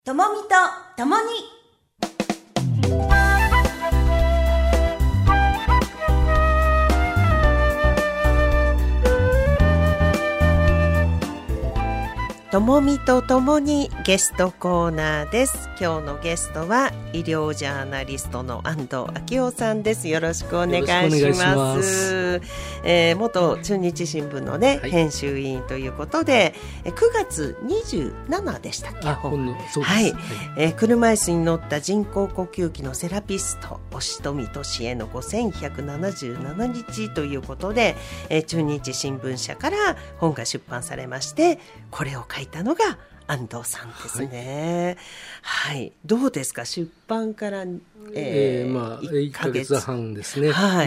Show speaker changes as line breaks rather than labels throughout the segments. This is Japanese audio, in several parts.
ともみとともにともみとともにゲストコーナーです。今日のゲストは医療ジャーナリストの安藤昭夫さんです。よろしくお願いします。元中日新聞のね、編集委員ということで9月27でしたっけ。
そうです。
はい、車椅子に乗った人工呼吸器のセラピスト押富俊恵の5177日ということで、中日新聞社から本が出版されまして、これを書いたのが安藤さんですね。はい、どうですか、出版から、
1ヶ月半ですね。
はい、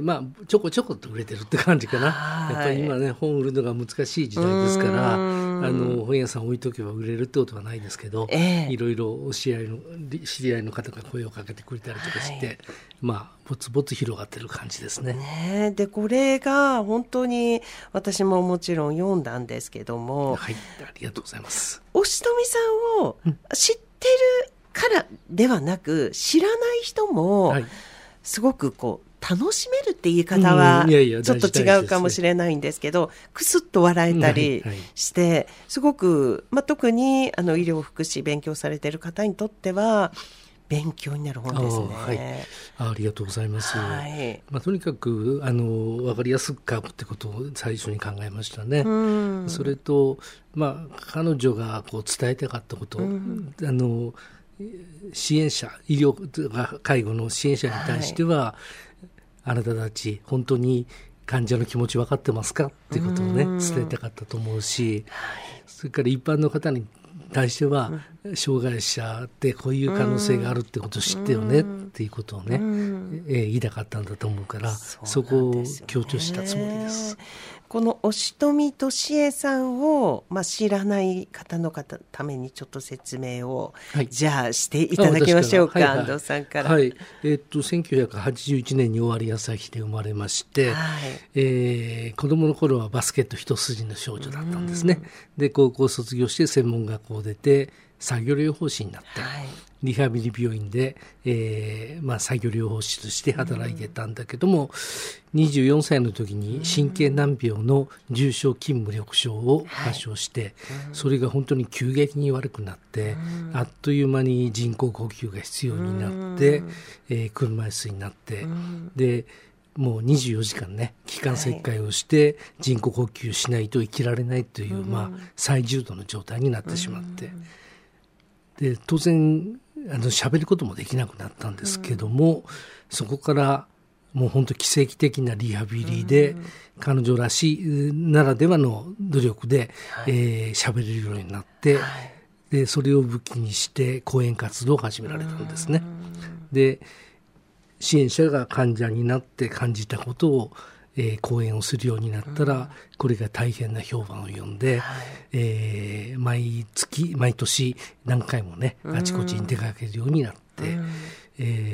ちょこちょこっと売れてるって感じかな。やっぱり今ね、本売るのが難しい時代ですから、本屋さん置いとけば売れるってことはないですけど、いろいろ知り合いの方が声をかけてくれたりとかして、ぼつぼつ広がってる感じですね。
でこれが本当に私ももちろん読んだんですけども、
はい、ありがとうございます。
押富さんを知ってるからではなく、知らない人もすごく楽しめるって言い方はちょっと違うかもしれないんですけど、クスッと笑えたりして、すごく、特に医療福祉勉強されている方にとっては勉強になる本ですね。
ありがとうございます。とにかく分かりやすく書くってことを最初に考えましたね。それと、彼女が伝えたかったこと、支援者、医療介護の支援者に対しては、あなたたち本当に患者の気持ち分かってますかっていうことをね、伝えたかったと思うし、それから一般の方に対しては、障害者ってこういう可能性があるってことを知ってよねっていうことをね、言いたかったんだと思うから、そこを強調したつもりです。
この押富俊恵さんを、知らない方のためにちょっと説明を、じゃあしていただきましょうか。安藤さんから。
1981年に尾張旭で生まれまして、子供の頃はバスケット一筋の少女だったんですね。で、高校卒業して専門学校出て作業療法士になって、リハビリ病院で、作業療法士として働いてたんだけども、24歳の時に神経難病の重症筋無力症を発症して、それが本当に急激に悪くなって、あっという間に人工呼吸が必要になって、車椅子になって、でもう24時間ね、気管切開をして人工呼吸しないと生きられないという、最重度の状態になってしまって、で当然喋ることもできなくなったんですけども、そこからもう本当奇跡的なリハビリで、彼女らしいならではの努力で喋れるようになって、でそれを武器にして講演活動を始められたんですね。で支援者が患者になって感じたことを講演をするようになったら、これが大変な評判を呼んで、毎年何回もね、あちこちに出かけるようになって、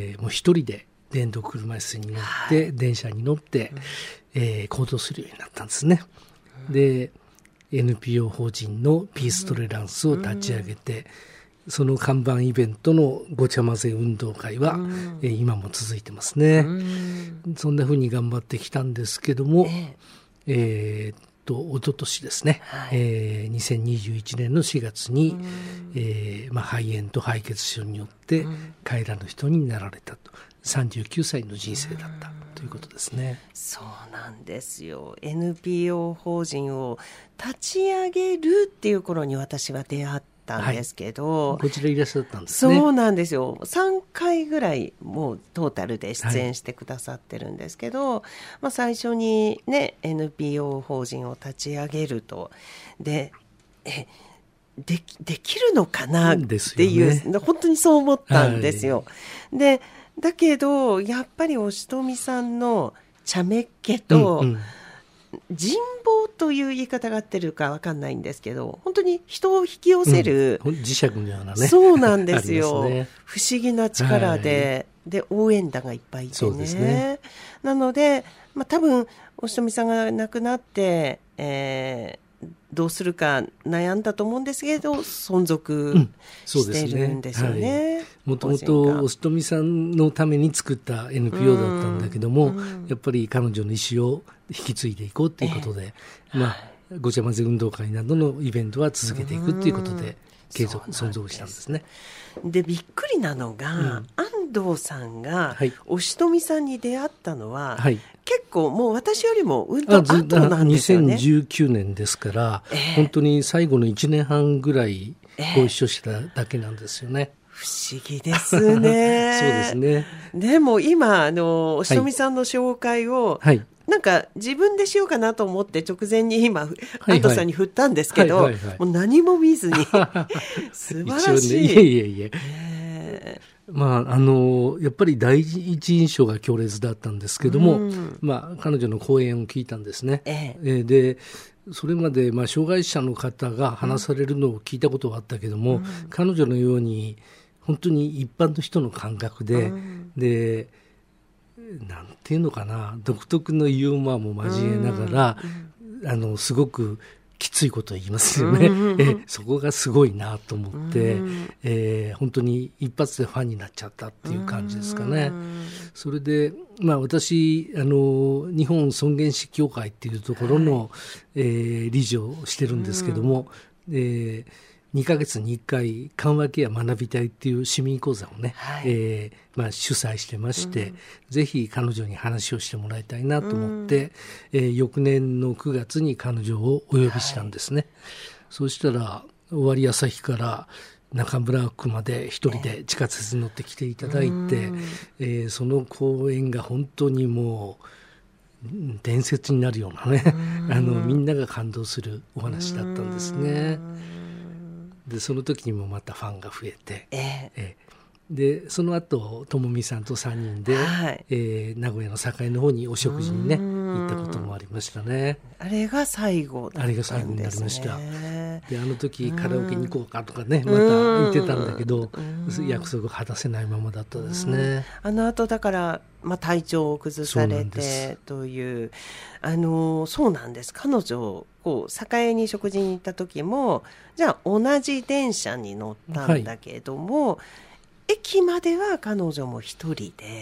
もう一人で電動車椅子に乗って、電車に乗って、行動するようになったんですね。で NPO 法人のピーストレランスを立ち上げて、その看板イベントのごちゃ混ぜ運動会は、今も続いてますね。そんな風に頑張ってきたんですけども、一昨年ですね、2021年の4月に、肺炎と敗血症によって帰らぬ人になられたと、39歳の人生だったということですね。
そうなんですよ。 NPO 法人を立ち上げるっていう頃に私は出会ったんですけど、
こちらいらっしゃったんですね。
そうなんですよ。3回ぐらいもうトータルで出演してくださってるんですけど、最初にね NPO 法人を立ち上げると、できるのかなっていう、本当にそう思ったんですよ。でだけどやっぱり押富さんの茶目っ気と、人望という言い方が合ってるか分かんないんですけど、本当に人を引き寄せる、
磁石のようなね、
そうなんですよ。不思議な力で、応援団がいっぱいいてね。なので、多分押富さんが亡くなって、 どうするか悩んだと思うんですけど存続してるんですよね。
もともとオストミさんのために作った NPO だったんだけども、やっぱり彼女の意思を引き継いでいこうということで、ごちゃ混ぜ運動会などのイベントは続けていくということで存続したんですね。
でびっくりなのが、安藤さんがおしとみさんに出会ったのは、結構もう私よりも後なんですよね。
2019年ですから、本当に最後の1年半ぐらいご一緒しただけなんですよね。
不思議ですね。
そうですね。
でも今おしとみさんの紹介を、なんか自分でしようかなと思って直前に今、安藤さんに振ったんですけど、もう何も見ずに素晴らしい。
いえ。やっぱり第一印象が強烈だったんですけども、彼女の講演を聞いたんですね。でそれまで障害者の方が話されるのを聞いたことはあったけども、彼女のように本当に一般の人の感覚で、なんていうのかな、独特のユーモアも交えながら、すごくきついことを言いますよね。そこがすごいなと思って、本当に一発でファンになっちゃったっていう感じですかね。それで、私日本尊厳死協会っていうところの、理事をしてるんですけども、2ヶ月に1回緩和ケア学びたいっていう市民講座をね、主催してまして、ぜひ彼女に話をしてもらいたいなと思って、翌年の9月に彼女をお呼びしたんですね。そうしたら尾張旭から中村区まで一人で地下鉄に乗ってきていただいて、その講演が本当にもう伝説になるようなね、みんなが感動するお話だったんですね。でその時にもまたファンが増えて、でその後ともみさんと3人で、名古屋の栄の方にお食事にね行ったこともありましたね。
あれが最後だったんですね。あれが最後になりました。
で時カラオケに行こうかとかねまた言ってたんだけど、約束を果たせないままだったですね。
後だから、体調を崩されてというそうなんです。彼女栄に食事に行った時もじゃあ同じ電車に乗ったんだけども、駅までは彼女も一人で、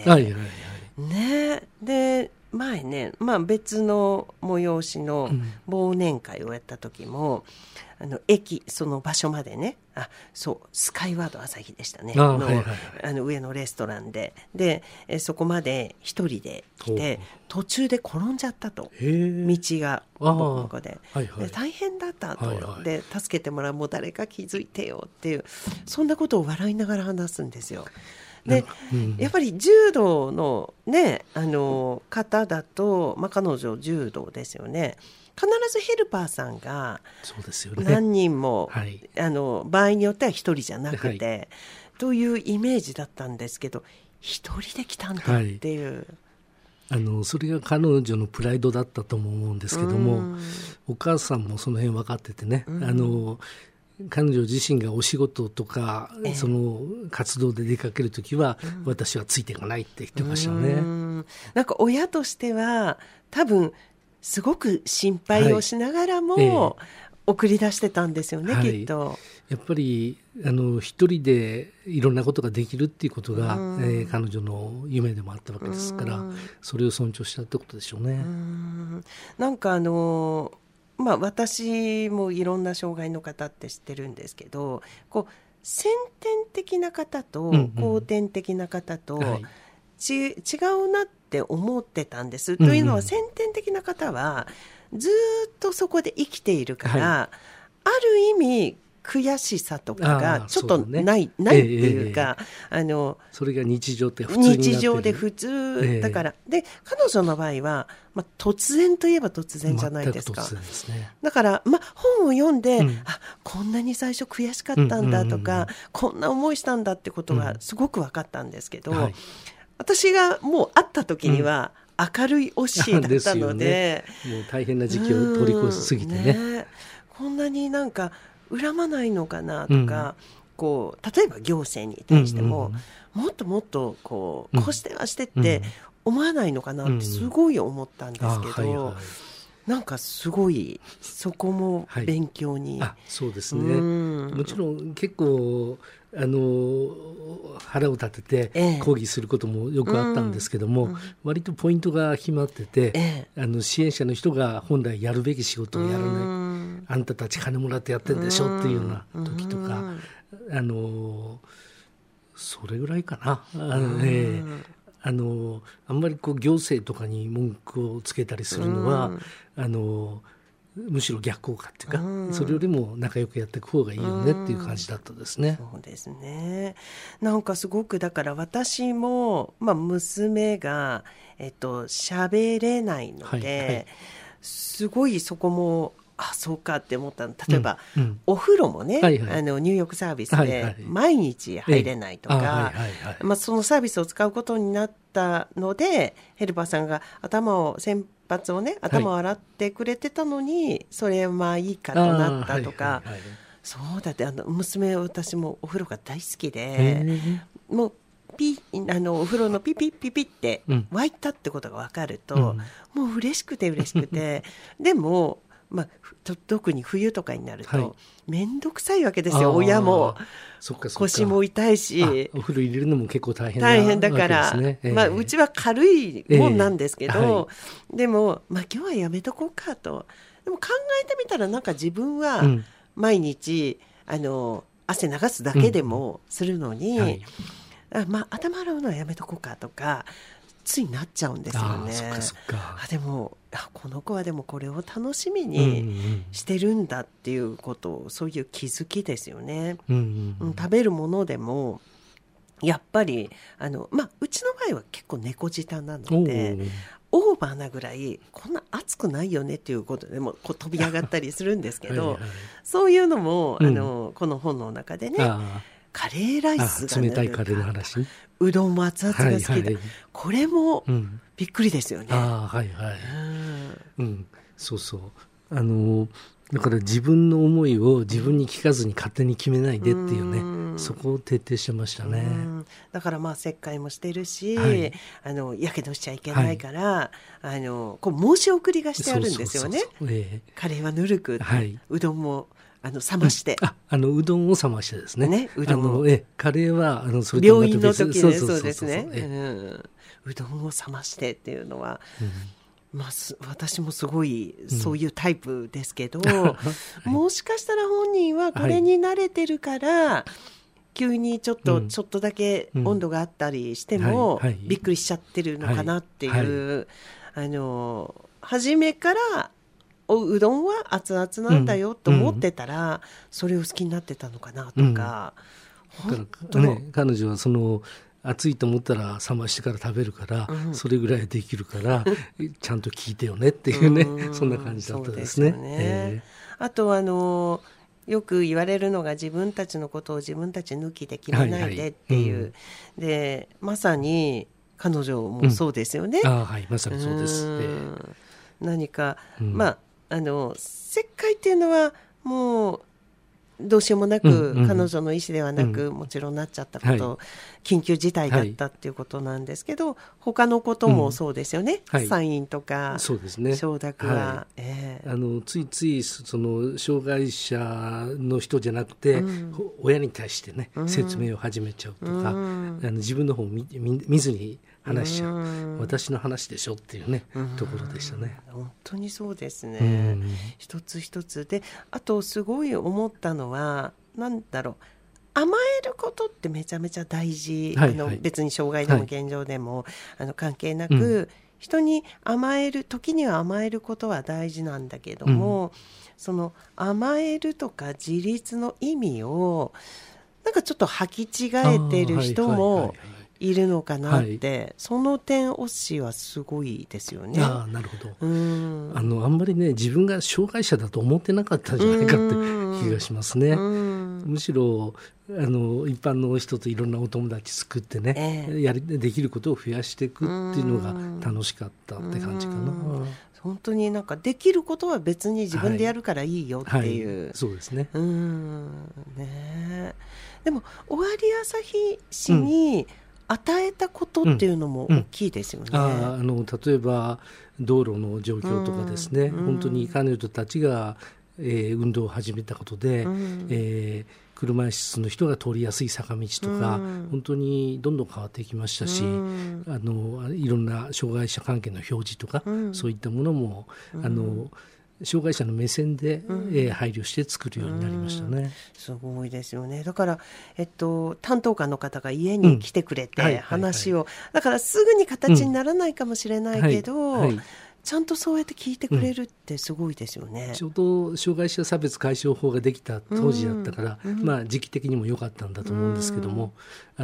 で前ね、別の催しの忘年会をやった時も、駅その場所までね、スカイワード朝日でしたね、上のレストランでそこまで一人で来て途中で転んじゃったと、道がボコボコで、大変だったと、で助けてもらう、もう誰か気づいてよっていう、そんなことを笑いながら話すんですよ。でやっぱり柔道の、ね、方だと、彼女柔道ですよね。必ずヘルパーさんが何人も、場合によっては一人じゃなくて、というイメージだったんですけど、一人で来たんだっていう、
それが彼女のプライドだったとも思うんですけども、お母さんもその辺分かっててね、彼女自身がお仕事とか、その活動で出かけるときは、私はついていかないって言ってましたね。
なんか親としては多分すごく心配をしながらも、送り出してたんですよね、きっと。
やっぱり一人でいろんなことができるっていうことが、彼女の夢でもあったわけですから、それを尊重したってことでしょうね。
なんか私もいろんな障害の方って知ってるんですけど、先天的な方と後天的な方と違うなって思ってたんです。というのは、先天的な方はずっとそこで生きているから、ある意味悔しさとかがちょっとないっていうか、
それが日常で普通になってる。
日常で普通だから、で彼女の場合は、突然といえば突然じゃないですか。
全く突然ですね。
だから、本を読んで、こんなに最初悔しかったんだとか、こんな思いしたんだってことがすごく分かったんですけど、私がもう会った時には明るいオッシーだったので、
もう大変な時期を通り越しすぎてね、
こんなになんか恨まないのかなとか、例えば行政に対しても、もっともっとこうしてはしてって思わないのかなってすごい思ったんですけど、 なんかすごいそこも勉強に、
そうですね。もちろん結構腹を立てて抗議することもよくあったんですけども、割とポイントが決まってて、支援者の人が本来やるべき仕事をやらない、あんたたち金もらってやってるでしょっていうような時とか、それぐらいかな。あんまりこう行政とかに文句をつけたりするのは、むしろ逆効果っていうか、それよりも仲良くやっていく方がいいよねっていう感じだったですね。
そうですね。なんかすごくだから私も、娘が喋れないので、すごいそこもそうかって思ったの。例えば、お風呂もね、入浴サービスで毎日入れないとか、そのサービスを使うことになったので、ヘルパーさんが先発をね、頭を洗ってくれてたのに、それいいかとなったとか、そうだって、娘、私もお風呂が大好きで、もうお風呂のピピッピピって沸いたってことが分かると、もう嬉しくてでも、特に冬とかになると面倒くさいわけですよ。親も腰も痛いし、
お風呂入れるのも結構大変
だから、うちは軽いもんなんですけど、でも、今日はやめとこうかと。でも考えてみたら、なんか自分は毎日汗流すだけでもするのに、頭洗うのはやめとこうかとかついなっちゃうんですよね。でもこの子はでもこれを楽しみにしてるんだっていうことを、そういう気づきですよね。食べるものでもやっぱりうちの場合は結構猫舌なので、オーバーなぐらいこんな熱くないよねっていうことでもこう飛び上がったりするんですけどそういうのもこの本の中でね、カレーライスが
冷たいカレーの話、
うどんも熱々が好きで、これもびっくりですよね。
そうそう。だから自分の思いを自分に聞かずに勝手に決めないでっていうね、そこを徹底してましたね。
だから切開もしてるし、やけどしちゃいけないから、こう申し送りがしてあるんですよね。カレーはぬるく、うどんも冷まして、
うどんを冷ましてですね。
うどんを
カレーは
それと病院の時ね、そうですね。うどんを冷ましてっていうのは。私もすごいそういうタイプですけど、もしかしたら本人はこれに慣れてるから、急にちょっとだけ温度があったりしてもびっくりしちゃってるのかなっていう、初めからうどんは熱々なんだよと思ってたら、それを好きになってたのかなとか、
彼女は暑いと思ったら冷ましてから食べるから、それぐらいできるからちゃんと聞いてよねっていうね、そんな感じだったですね。
あとよく言われるのが、自分たちのことを自分たち抜きで決めないでっていう、でまさに彼女もそうですよね。
まさにそうです。
何か、切開っていうのはもうどうしようもなく、彼女の意思ではなく、もちろんなっちゃったこと、緊急事態だったっていうことなんですけど、他のこともそうですよね。サインとか承諾は、
ついつい障害者の人じゃなくて、親に対してね説明を始めちゃうとか、自分の方を見ずに話しちゃう、私の話でしょっていうね、ところでしたね。
本当にそうですね。一つ一つで、あとすごい思ったのは、なんだろう、甘えることってめちゃめちゃ大事、別に障害でも現状でも、関係なく、人に甘える時には甘えることは大事なんだけども、その甘えるとか自立の意味をなんかちょっと履き違えてる人もいるのかなって、その点オッシーはすごいですよね。
なるほど。あんまりね、自分が障害者だと思ってなかったんじゃないかって気がしますね。むしろ一般の人といろんなお友達作ってね、できることを増やしていくっていうのが楽しかったって感じかな。
本当になんかできることは別に自分でやるからいいよっていう、
そうですね。
でも尾張旭市に与えたことっていうのも大きいですよね。
例えば道路の状況とかですね、本当に彼女たちが、運動を始めたことで、車椅子の人が通りやすい坂道とか、本当にどんどん変わっていきましたし、いろんな障害者関係の表示とか、そういったものも障害者の目線で、配慮して作るようになりましたね。
すごいですよね。だから、担当官の方が家に来てくれて話を、だからすぐに形にならないかもしれないけど、ちゃんとそうやって聞いてくれるってすごいですよね。
ちょうど障害者差別解消法ができた当時だったから、時期的にも良かったんだと思うんですけども、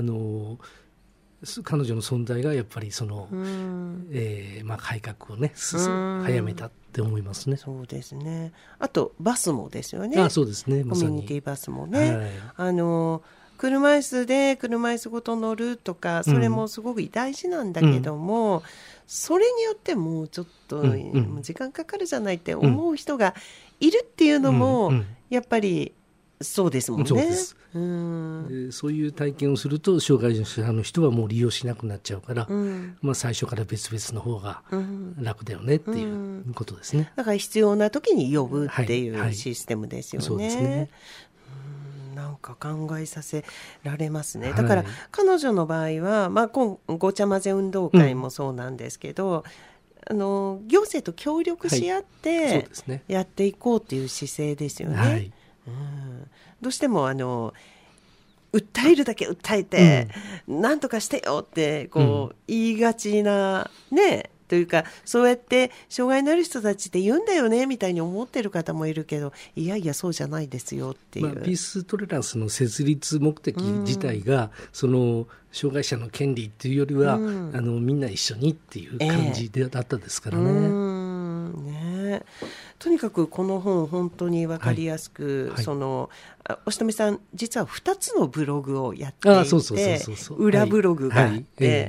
彼女の存在がやっぱりその、改革をね早めたって思いますね。
そうですね。あとバスもですよね。
そうですね。
コミュニティバスもね、車椅子で車椅子ごと乗るとか、それもすごく大事なんだけども、それによってもうちょっと時間かかるじゃないって思う人がいるっていうのも、やっぱりそうですもんね。
そうです。そういう体験をすると障害者の人はもう利用しなくなっちゃうから、最初から別々の方が楽だよねっていうことですね。
だから必要な時に呼ぶっていうシステムですよね。
そうですね。
なんか考えさせられますね。だから彼女の場合は、ごちゃ混ぜ運動会もそうなんですけど、行政と協力し合ってやっていこうっていう姿勢ですよね。どうしても訴えるだけ訴えて、なんとかしてよって言いがちなね、というか、そうやって障害のある人たちって言うんだよねみたいに思ってる方もいるけど、いやいやそうじゃないですよっていう、
ピーストレランスの設立目的自体が、その障害者の権利っていうよりは、みんな一緒にっていう感じだったですからね。
とにかくこの本本当に分かりやすく、おしとみさん実は2つのブログをやっていて、裏ブログがあって、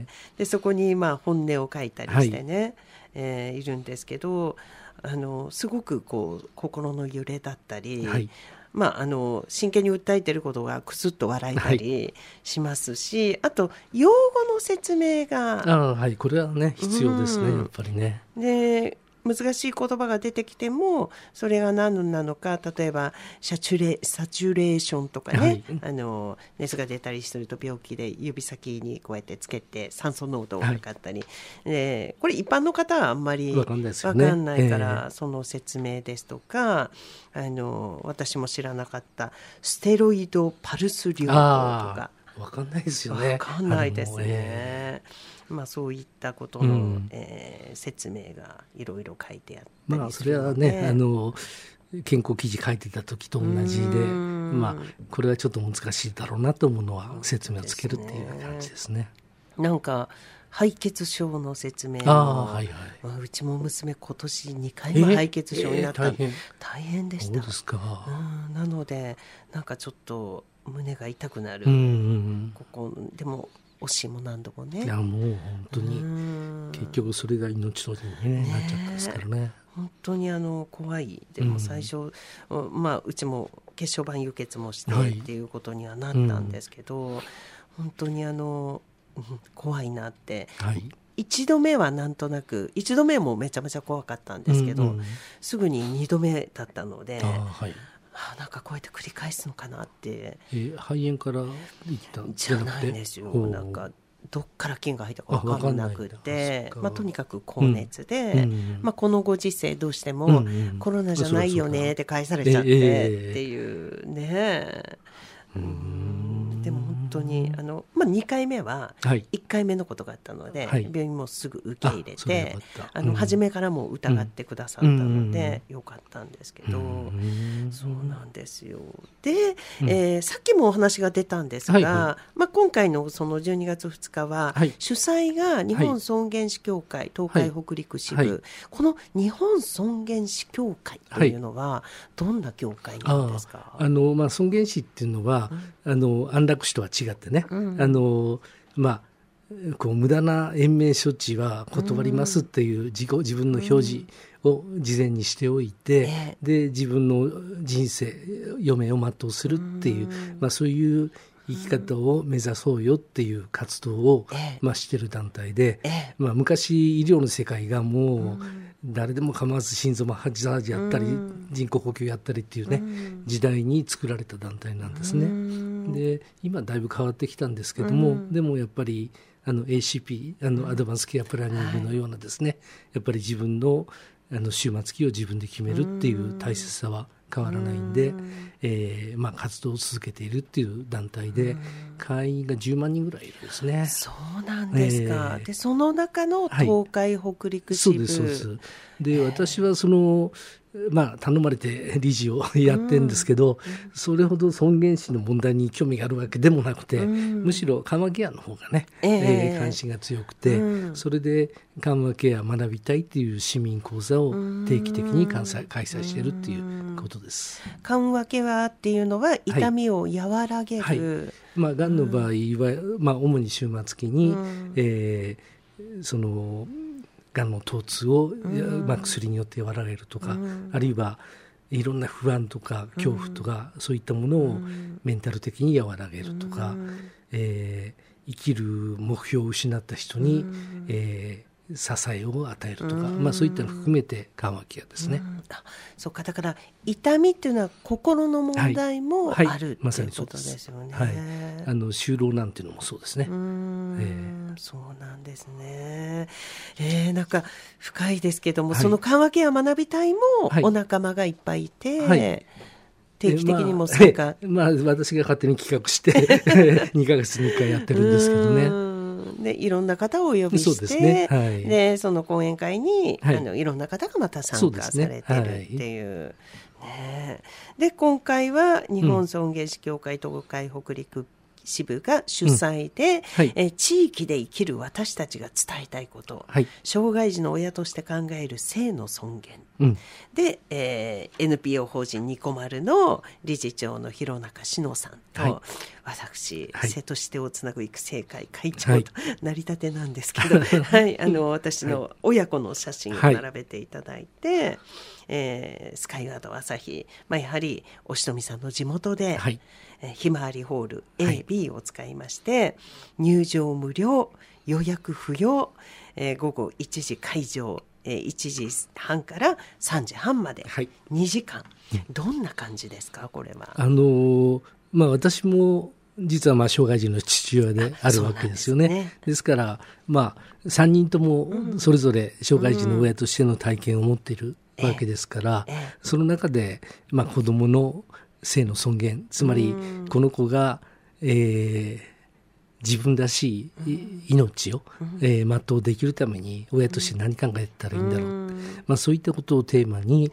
でそこに本音を書いたりしてね、いるんですけど、すごく心の揺れだったり、真剣に訴えてることがクスッと笑えたりしますし、あと用語の説明が
これはね必要ですね、やっぱりね。
で難しい言葉が出てきてもそれが何なのか、例えばサチュレーションとかね、熱が出たりすると病気で指先にこうやってつけて酸素濃度を測ったり、これ一般の方はあんまり分かんないから、その説明ですとか、私も知らなかったステロイドパルス療法とか
分かんないですよね。
分かんないですね。そういったことの、説明がいろいろ書いてあったりするので、
それはね健康記事書いてた時と同じで、これはちょっと難しいだろうなと思うのは説明をつけるっていう感じですね。
なんか敗血症の説明うちも娘今年2回目敗血症になった、大変でした。
そうですか。
なのでなんかちょっと胸が痛くなる、ここでも惜しいも何度もね。
いやもう本当に結局それが命取りに、なっちゃったですからね。
本当に怖い。でも最初、うちも血小板輸血もしてっていうことにはなったんですけど、本当に怖いなって、1度目はなんとなく、1度目もめちゃめちゃ怖かったんですけど、すぐに2度目だったので、なんかこうやって繰り返すのかなって。
肺炎からいったん
じゃないんですよ。なんかどっから菌が入ったか分からなくて、とにかく高熱で、このご時世どうしても、コロナじゃないよねって返されちゃってっていうね。でも本当に2回目は1回目のことがあったので、病院もすぐ受け入れて、初めからも疑ってくださったのでよかったんですけど、そうなんですよ。で、さっきもお話が出たんですが、今回のその12月2日は、主催が日本尊厳死協会東海北陸支部、この日本尊厳死協会というのはどんな協会なんですか？
尊厳死っていうのは、安楽死とは違ってね、無駄な延命処置は断りますっていう自分の表示を事前にしておいて、で自分の人生余命を全うするっていう、そういう生き方を目指そうよっていう活動を、してる団体で、昔医療の世界がもう誰でも構わず心臓マッサージやったり、人工呼吸やったりっていうね、時代に作られた団体なんですね。で今だいぶ変わってきたんですけども、でもやっぱりACP アドバンスケアプランニングのようなですね、やっぱり自分の終末期を自分で決めるっていう大切さは変わらないんで、活動を続けているっていう団体で、会員が10万人ぐらいいるんですね。
そうなんですか。でその中の東海北陸支部、
そうです。で私は頼まれて理事をやってるんですけど、それほど尊厳死の問題に興味があるわけでもなくて、むしろ緩和ケアの方がね、関心が強くて、それで緩和ケア学びたいっていう市民講座を定期的に開催しているっていうことです。
緩和ケアっていうのは痛みを和らげる、
がんの場合は、主に終末期に、がんの疼痛を、薬によって和らげるとか、あるいはいろんな不安とか恐怖とか、そういったものをメンタル的に和らげるとか、生きる目標を失った人に、支えを与えるとか、そういったのを含めて緩和ケアですね。
そうか、だから痛みっていうのは心の問題もある、っていうことですよね。
就労なんていうのもそうですね。
そうなんですね。なんか深いですけども、その緩和ケア学び隊もお仲間がいっぱいいて、定期的にも参加、
私が勝手に企画して2ヶ月に1回やってるんですけどね。
でいろんな方をお呼びして、でその講演会に、いろんな方がまた参加されてるっていう。で今回は日本尊厳死協会東海北陸支部が主催で、地域で生きる私たちが伝えたいこと、障害児の親として考える性の尊厳、で、NPO 法人ニコマルの理事長の弘中志乃さんと、私、瀬戸市手をつなぐ育成会会長と、成り立てなんですけど、私の親子の写真を並べていただいて、スカイガード朝日、やはりおしとみさんの地元で、ひまわりホール A、B を使いまして、入場無料、予約不要、午後1時開場、1時半から3時半まで、2時間、どんな感じですか、これは。
私も実は障害児の父親であるわけですよね。ですから3人ともそれぞれ障害児の親としての体験を持っているわけですから、その中で子どもの性の尊厳、つまりこの子が、自分らしい命を、全うできるために親として何考えたらいいんだろう、そういったことをテーマに、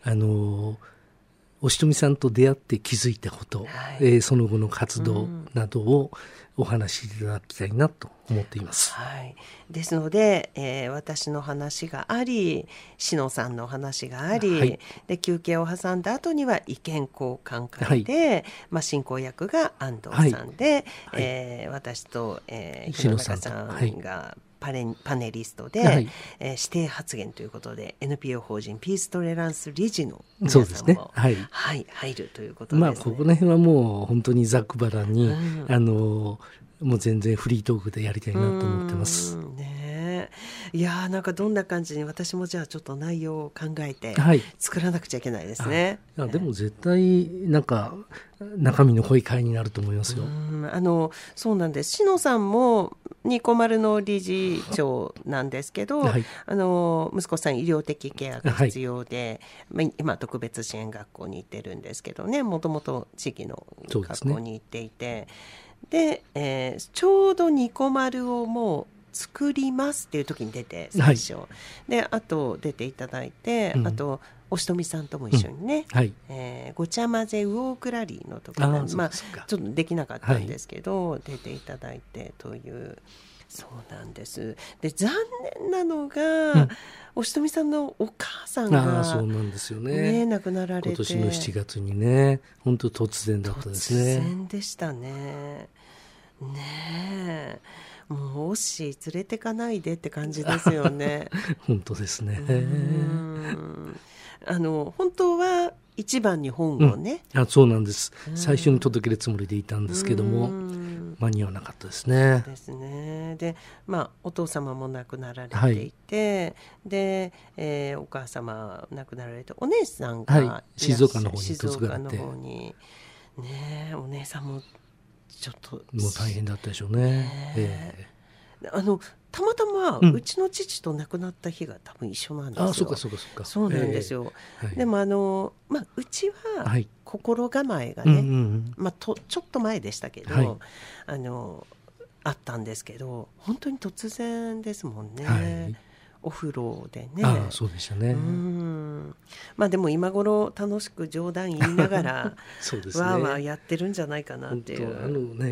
おしとみさんと出会って気づいたこと、その後の活動などをお話しいただきたいなと思っています。
ですので、私の話があり、志乃さんの話があり、で休憩を挟んだ後には意見交換会で、進行役が安藤さんで、私と、弘中さんがパネリストで、指定発言ということで NPO 法人ピーストレランス理事の皆さんも、入るということですね。
ここら辺はもう本当にざっくばらんに、もう全然フリートークでやりたいなと思ってます。
いやなんかどんな感じに、私もじゃあちょっと内容を考えて作らなくちゃいけないですね。
でも絶対なんか中身の濃い会になると思いますよ。
そうなんです。志乃さんもニコマルの理事長なんですけど、息子さん医療的ケアが必要で、今特別支援学校に行ってるんですけどね、もともと地域の学校に行っていて、で、ちょうどニコマルをもう作りますっていう時に出て、最初、であと出ていただいて、あとおしとみさんとも一緒にね、ごちゃ混ぜウォークラリーのところ、ちょっとできなかったんですけど、出ていただいてという、そうなんです。で残念なのが、おしとみさんのお母さんが
そうなんですよね、
亡くなられて、
今年の7月にね、本当突然だったですね。
突然でしたね。もうおし連れてかないでって感じですよね。
本当ですね。
本当は一番に本をね、
そうなんです。最初に届けるつもりでいたんですけども、間に合わなかったですね。
そうですね。で、お父様も亡くなられていて、で、お母様亡くなられて、お姉さんが、
静岡の方に嫁がれて、
静岡の方にね、お姉さんもちょっと
もう大変だったでしょうね。
たまたまうちの父と亡くなった日が多分一緒なんですよ。
そうか。
そうなんですよ。でもうちは心構えがね、ちょっと前でしたけど、あったんですけど、本当に突然ですもんね。お風呂でね。
そうでしたね。
でも今頃楽しく冗談言いながら
そうですね、
わーわーやってるんじゃないかなっていう。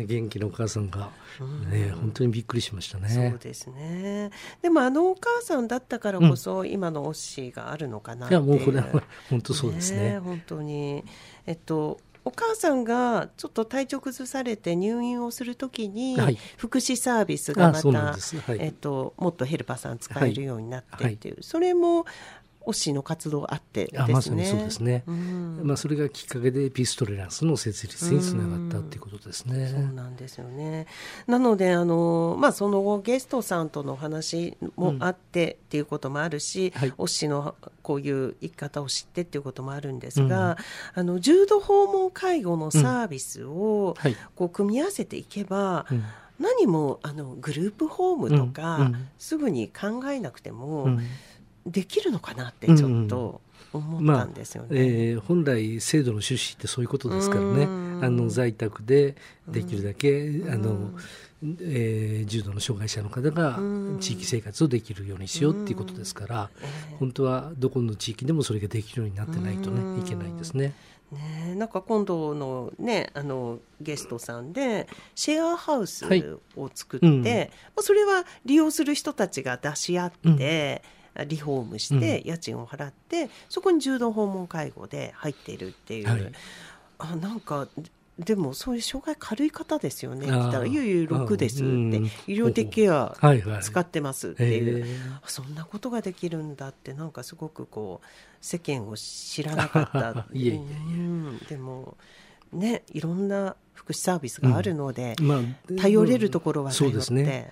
元気なお母さんが、本当にびっくりしましたね。
そうですね。でもお母さんだったからこそ、今のオッシーがあるのかなっていう。
もうこれは本当そうですね。
本当にお母さんがちょっと体調崩されて入院をするときに、福祉サービスがまた、もっとヘルパーさん使えるようになってっていう、それもオッシーの活動あってですね。
まさにそうですね。それがきっかけでピーストレランスの設立につながったっていうことですね。
そうなんですよね。なのでその後ゲストさんとのお話もあってっていうこともあるし、オッシーのこういう生き方を知ってっていうこともあるんですが、重度訪問介護のサービスをこう組み合わせていけば、何もグループホームとか、すぐに考えなくても、できるのかなってちょっと思ったんですよね。
本来制度の趣旨ってそういうことですからね。在宅でできるだけ重度の障害者の方が地域生活をできるようにしようっていうことですから、本当はどこの地域でもそれができるようになってないとね、いけないですね。
なんか今度のねゲストさんでシェアハウスを作って、それは利用する人たちが出し合って、リフォームして家賃を払って、そこに重度訪問介護で入っているっていう、なんかでもそういう障害軽い方ですよね。来たらいえ6ですって、医療的ケア使ってますっていう、そんなことができるんだって、なんかすごくこう世間を知らなかったでもね、いろんな福祉サービスがあるので、頼れるところは頼って、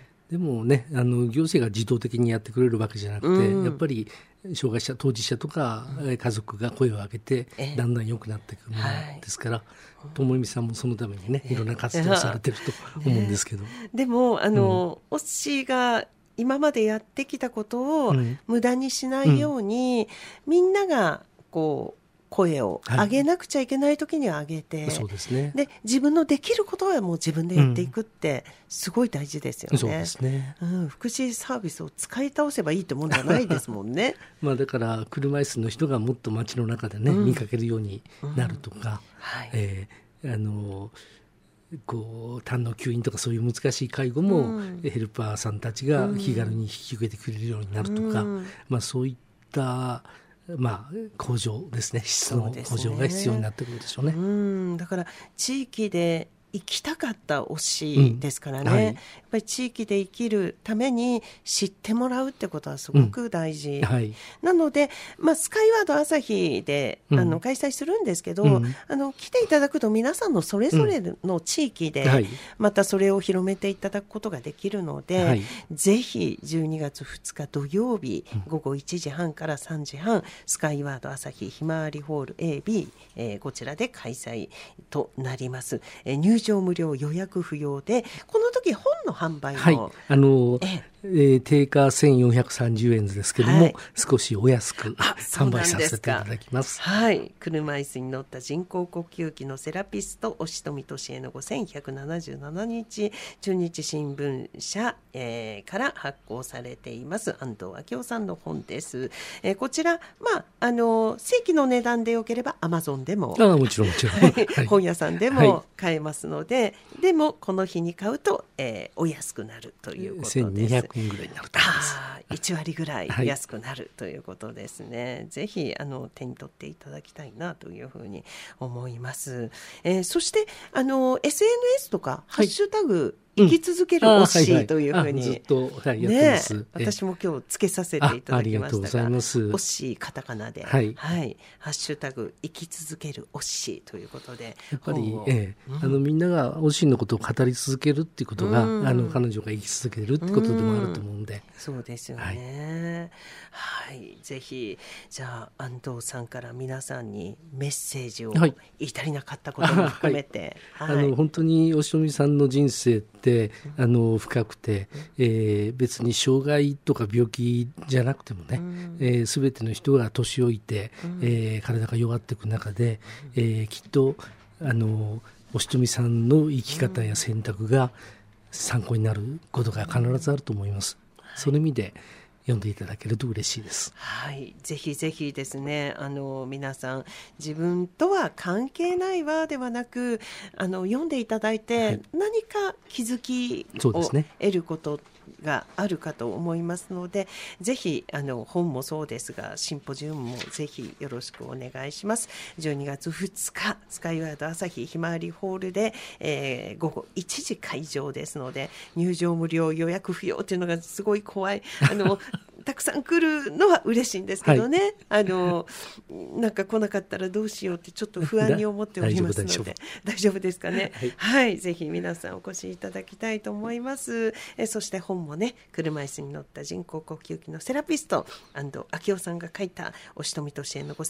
でもね、行政が自動的にやってくれるわけじゃなくて、やっぱり障害者当事者とか、家族が声を上げてだんだん良くなっていくものですから、友美さんもそのためにね、いろんな活動をされてると思うんですけど、
でもオッシーが今までやってきたことを無駄にしないように、みんながこう声を上げなくちゃいけない時には上げて、
そうですね。
で自分のできることはもう自分でやっていくってすごい大事ですよね。
そうですね。
福祉サービスを使い倒せばいいってもんじゃないですもんね。
だから車椅子の人がもっと街の中でね、見かけるようになるとか、胆の吸引とかそういう難しい介護も、ヘルパーさんたちが気軽に引き受けてくれるようになるとか、そういった向上ですね、質の向上が必要になってくるでしょうね。
だから地域で生きたかった推しですからね、やっぱり地域で生きるために知ってもらうってことはすごく大事、なので、スカイワード朝日で開催するんですけど、来ていただくと皆さんのそれぞれの地域でまたそれを広めていただくことができるので、ぜひ12月2日土曜日午後1時半から3時半、スカイワード朝日ひまわりホール AB、こちらで開催となります。入場無料、予約不要で、この時本の販売も、
定価1430円ですけども、少しお安く販売させていただきます。
車椅子に乗った人工呼吸器のセラピスト、押富俊恵の5177日、中日新聞社、から発行されています安藤昭夫さんの本です。こちら、正規の値段でよければアマゾンでも、
もちろん
本屋さんでも買えますので、でもこの日に買うと、お安くなるということです。
1200円ぐらいになると思います。
1割ぐらい安くなるということですね。ぜひ手に取っていただきたいなというふうに思います。そしてSNS とかハッシュタグ生き続けるオッシーというふうに、
ずっと、やってます。
私も今日つけさせていただきましたが、
ありがとうございます。
オッシーカタカナで、ハッシュタグ生き続けるオッシーということで、
やっぱり、みんながオッシーのことを語り続けるっていうことが、彼女が生き続けるってことでもあると思うんで、
そうですよね。ぜひじゃあ安藤さんから皆さんにメッセージを言い足りなかったことも含めて、
本当におしのみさんの人生って深くて、別に障害とか病気じゃなくてもね、全ての人が年老いて、体が弱っていく中で、きっとおしのみさんの生き方や選択が参考になることが必ずあると思います。その意味で読んでいただけると嬉しいです。
ぜひぜひですね、皆さん自分とは関係ないわではなく、読んでいただいて何か気づきを得ることがあるかと思いますので、ぜひ本もそうですがシンポジウムもぜひよろしくお願いします。12月2日スカイワード朝日ひまわりホールで、午後1時会場ですので、入場無料予約不要っていうのがすごい怖い。たくさん来るのは嬉しいんですけどね、なんか来なかったらどうしようってちょっと不安に思っておりますので、大丈夫ですかね。ぜひ皆さんお越しいただきたいと思います。そして本もね、車椅子に乗った人工呼吸器のセラピスト安藤昭夫さんが書いた押富俊恵の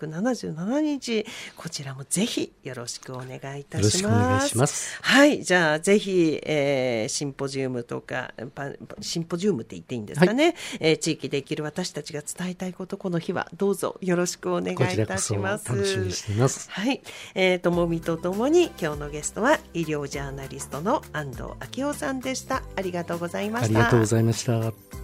5177日、こちらもぜひよろしくお願いいたします。よろしくお願いします。じゃあぜひ、シンポジウムとかシンポジウムって言っていいんですかね、地域で生きる私たちが伝えたいこと、この日はどうぞよろしくお願いいたします。
楽しみにしています。
ともみとともに今日のゲストは医療ジャーナリストの安藤昭夫さんでした。ありがとうございました。
ありがとうございました。